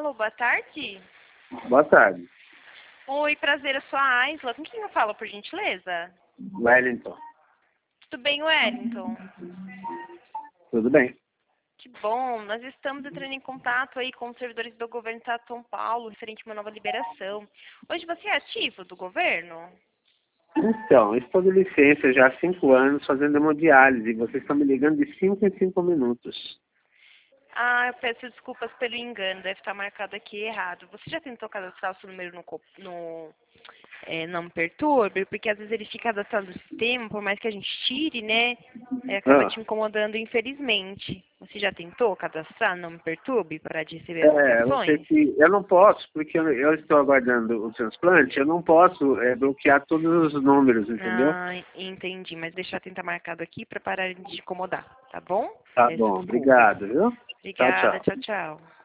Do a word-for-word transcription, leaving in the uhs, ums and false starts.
Alô, boa tarde. Boa tarde. Oi, prazer, eu sou a Aisla. Com quem eu falo, por gentileza? Wellington. Tudo bem, Wellington? Tudo bem? Que bom. Nós estamos entrando em contato aí com os servidores do governo do Estado de São Paulo, referente a uma nova liberação. Hoje você é ativo do governo? Então, estou de licença já há cinco anos fazendo hemodiálise e vocês estão me ligando de cinco em cinco minutos. Ah, eu peço desculpas pelo engano, deve estar marcado aqui errado. Você já tentou cadastrar o seu número no, co- no é, Não Me Perturbe? Porque às vezes ele fica cadastrado no sistema, por mais que a gente tire, né? É, acaba Ah, te incomodando, infelizmente. Você já tentou cadastrar Não Me Perturbe para de receber as é, você ligações? que eu não posso, porque eu, eu estou aguardando o transplante, eu não posso é, bloquear todos os números, entendeu? Ah, entendi, mas deixa eu tentar marcado aqui para parar de te incomodar, tá bom? Tá Peço bom, desculpas. obrigado, viu? Tchau, Obrigada, tchau. tchau, tchau.